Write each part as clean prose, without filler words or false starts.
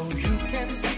so you can see.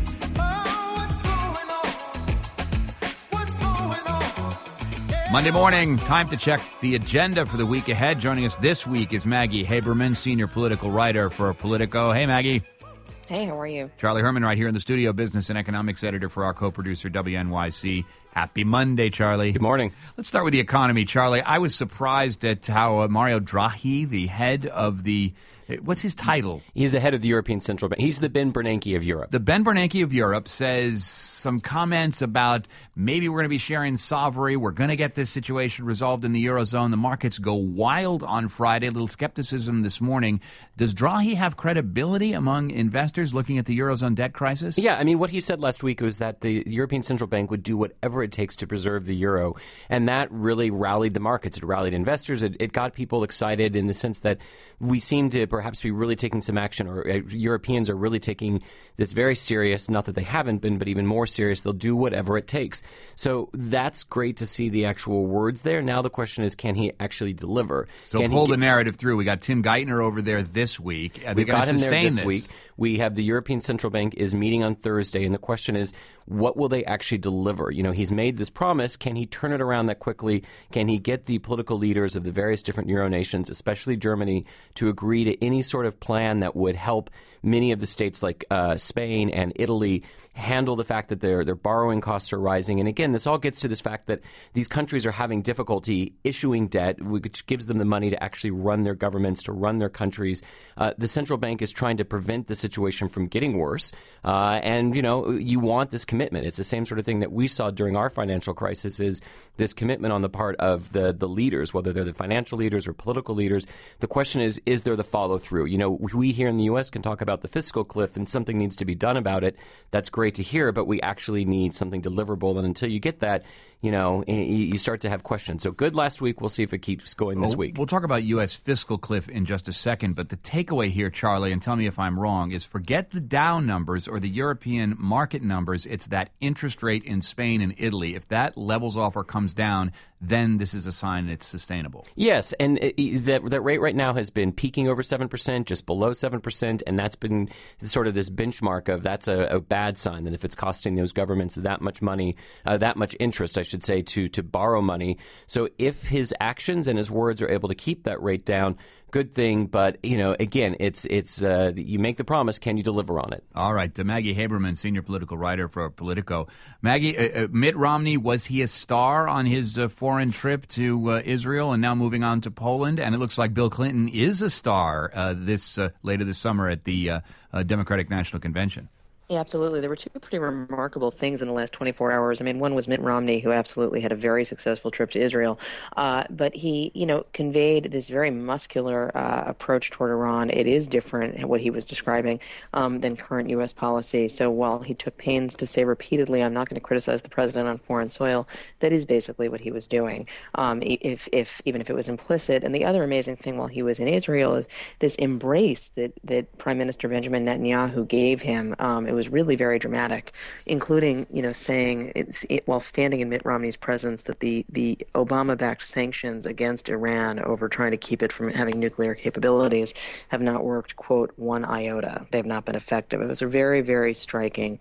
Monday morning, time to check the agenda for the week ahead. Joining us this week is Maggie Haberman, senior political writer for Politico. Hey, Maggie. Hey, how are you? Charlie Herman right here in the studio, business and economics editor for our co-producer, WNYC. Happy Monday, Charlie. Good morning. Let's start with the economy, Charlie. I was surprised at how Mario Draghi, the head of the... What's his title? He's the head of the European Central Bank. He's the Ben Bernanke of Europe. The Ben Bernanke of Europe says some comments about maybe we're going to be sharing sovereignty. We're going to get this situation resolved in the Eurozone. The markets go wild on Friday. A little skepticism this morning. Does Draghi have credibility among investors looking at the Eurozone debt crisis? Yeah, I mean, what he said last week was that the European Central Bank would do whatever it takes to preserve the euro. And that really rallied the markets. It rallied investors. It got people excited in the sense that we seem to perhaps be really taking some action, or Europeans are really taking this very serious, not that they haven't been, but even more serious. They'll do whatever it takes. So that's great to see the actual words there. Now the question is, can he actually deliver? So pull the narrative through. We got Tim Geithner over there this week. We've got him there this week. We have the European Central Bank is meeting on Thursday, and the question is, what will they actually deliver? You know, he's made this promise. Can he turn it around that quickly? Can he get the political leaders of the various different Euro nations, especially Germany, to agree to any sort of plan that would help many of the states like Spain and Italy handle the fact that their borrowing costs are rising? And again, this all gets to this fact that these countries are having difficulty issuing debt, which gives them the money to actually run their governments, to run their countries. The central bank is trying to prevent the situation from getting worse. And, you know, you want this commitment. It's the same sort of thing that we saw during our financial crisis, is this commitment on the part of the leaders, whether they're the financial leaders or political leaders. The question is there the follow through? You know, we here in the U.S. can talk about the fiscal cliff and something needs to be done about it. That's great to hear, but we actually need something deliverable. And until you get that, you know, you start to have questions. So good last week. We'll see if it keeps going this week. We'll talk about U.S. fiscal cliff in just a second. But the takeaway here, Charlie, and tell me if I'm wrong, is forget the Dow numbers or the European market numbers. It's that interest rate in Spain and Italy. If that levels off or comes down, then this is a sign it's sustainable. Yes, and that rate right now has been peaking over 7%, just below 7%, and that's been sort of this benchmark of that's a bad sign, that if it's costing those governments that much money, that much interest, I should say, to borrow money. So if his actions and his words are able to keep that rate down, good thing. But, you know, again, it's you make the promise. Can you deliver on it? All right. Maggie Haberman, senior political writer for Politico. Maggie, Mitt Romney, was he a star on his foreign trip to Israel and now moving on to Poland? And it looks like Bill Clinton is a star later this summer at the Democratic National Convention. Yeah, absolutely. There were two pretty remarkable things in the last 24 hours. I mean, one was Mitt Romney, who absolutely had a very successful trip to Israel. But he, you know, conveyed this very muscular approach toward Iran. It is different, what he was describing, than current U.S. policy. So while he took pains to say repeatedly, I'm not going to criticize the president on foreign soil, that is basically what he was doing, even if it was implicit. And the other amazing thing while he was in Israel is this embrace that Prime Minister Benjamin Netanyahu gave him. It was really very dramatic, including, you know, saying while standing in Mitt Romney's presence that the Obama-backed sanctions against Iran over trying to keep it from having nuclear capabilities have not worked, quote, one iota. They have not been effective. It was a very, very striking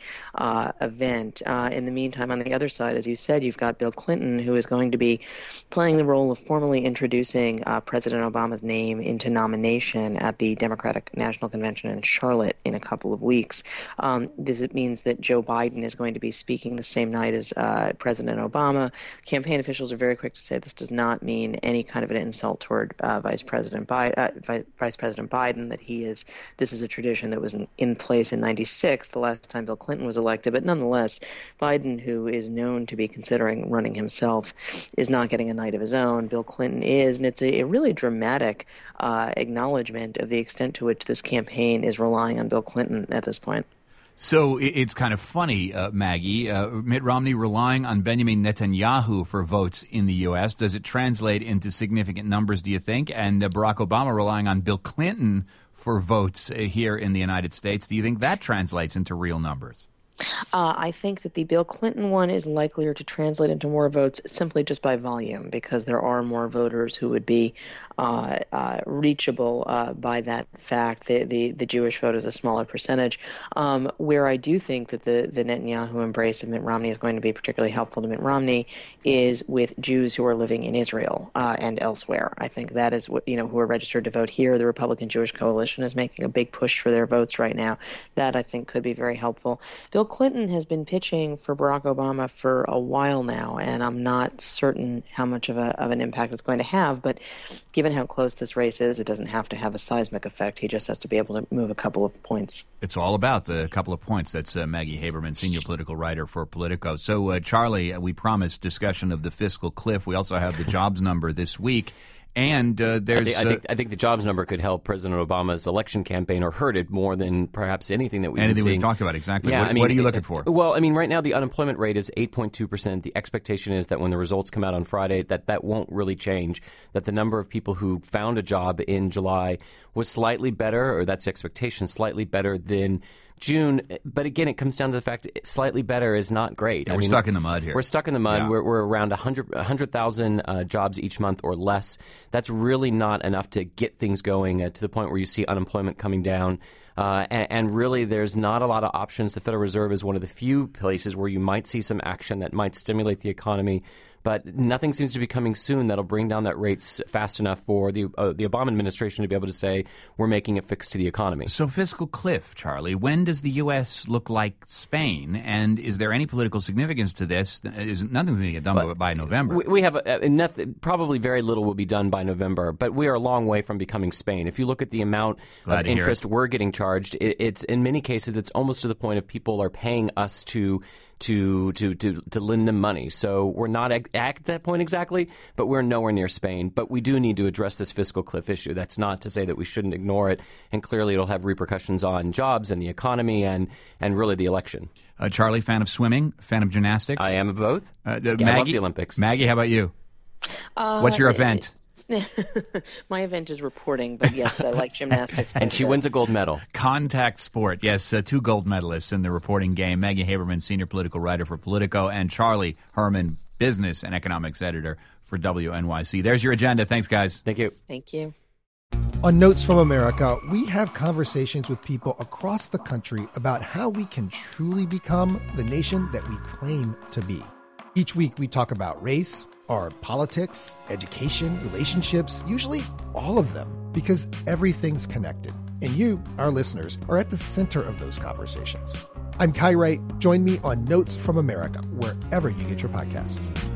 event. In the meantime, on the other side, as you said, you've got Bill Clinton, who is going to be playing the role of formally introducing President Obama's name into nomination at the Democratic National Convention in Charlotte in a couple of weeks. This means that Joe Biden is going to be speaking the same night as President Obama. Campaign officials are very quick to say this does not mean any kind of an insult toward Vice President Biden, that this is a tradition that was in place in 96, the last time Bill Clinton was elected. But nonetheless, Biden, who is known to be considering running himself, is not getting a night of his own. Bill Clinton is, and it's a really dramatic acknowledgement of the extent to which this campaign is relying on Bill Clinton at this point. So it's kind of funny, Maggie, Mitt Romney relying on Benjamin Netanyahu for votes in the U.S. Does it translate into significant numbers, do you think? And Barack Obama relying on Bill Clinton for votes here in the United States. Do you think that translates into real numbers? I think that the Bill Clinton one is likelier to translate into more votes simply just by volume, because there are more voters who would be reachable by that fact. The Jewish vote is a smaller percentage. Where I do think that the Netanyahu embrace of Mitt Romney is going to be particularly helpful to Mitt Romney is with Jews who are living in Israel and elsewhere. I think that is what, who are registered to vote here. The Republican Jewish Coalition is making a big push for their votes right now. That, I think, could be very helpful. Bill Clinton has been pitching for Barack Obama for a while now, and I'm not certain how much of an impact it's going to have, but given how close this race is, it doesn't have to have a seismic effect. He just has to be able to move a couple of points. It's all about the couple of points. That's Maggie Haberman, senior political writer for Politico. So, Charlie, we promised discussion of the fiscal cliff. We also have the jobs number this week. And there's... I think the jobs number could help President Obama's election campaign, or hurt it more than perhaps anything that we've been seeing. We've talked about, exactly. Yeah, what are you looking for? Well, right now the unemployment rate is 8.2%. The expectation is that when the results come out on Friday, that won't really change, that the number of people who found a job in July was slightly better, or that's the expectation, slightly better than June. But again, it comes down to the fact slightly better is not great. We're stuck in the mud here. We're stuck in the mud. Yeah. We're around 100,000 jobs each month or less. That's really not enough to get things going to the point where you see unemployment coming down. And really, there's not a lot of options. The Federal Reserve is one of the few places where you might see some action that might stimulate the economy. But nothing seems to be coming soon that'll bring down that rates fast enough for the Obama administration to be able to say we're making a fix to the economy. So fiscal cliff, Charlie, when does the U.S. look like Spain? And is there any political significance to this? Nothing's going to get done by November. We have probably very little will be done by November, but we are a long way from becoming Spain. If you look at the amount of interest we're getting charged, it's in many cases it's almost to the point of people are paying us to lend them money. So we're not at that point exactly, but we're nowhere near Spain. But we do need to address this fiscal cliff issue. That's not to say that we shouldn't ignore it. And clearly it'll have repercussions on jobs and the economy and really the election. Charlie, fan of swimming, fan of gymnastics? I am of both. Maggie, I love the Olympics. Maggie, how about you? What's your event? My event is reporting, but yes, I like gymnastics. And she wins a gold medal. Contact sport, yes, 2 gold medalists in the reporting game. Maggie Haberman, senior political writer for Politico, and Charlie Herman, business and economics editor for WNYC. There's your agenda. Thanks, guys. Thank you. Thank you. On Notes from America, we have conversations with people across the country about how we can truly become the nation that we claim to be. Each week, we talk about race, our politics, education, relationships, usually all of them, because everything's connected. And you, our listeners, are at the center of those conversations. I'm Kai Wright. Join me on Notes from America, wherever you get your podcasts.